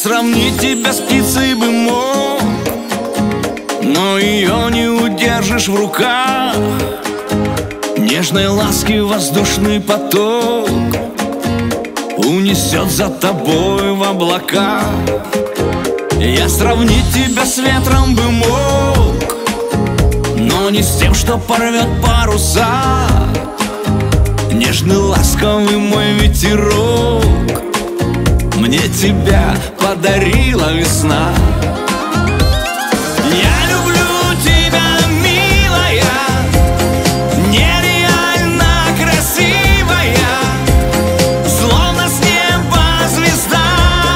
сравнить тебя с птицей бы мог, но ее не удержишь в руках. Нежной ласки воздушный поток унесет за тобой в облака. Я сравнить тебя с ветром бы мог, но не с тем, что порвет паруса. Нежный ласковый мой ветерок мне тебя подарила весна. Я люблю тебя, милая, нереально красивая, словно с неба звезда.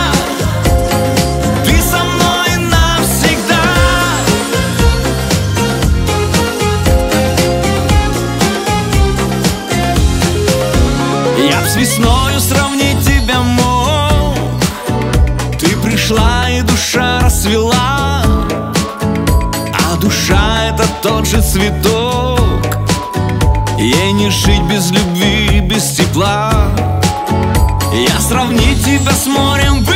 Ты со мной навсегда. Я б с весною сравнить тебя мог. Ты пришла и душа расцвела, а душа — это тот же цветок. Ей не жить без любви, без тепла. Я сравнить тебя с морем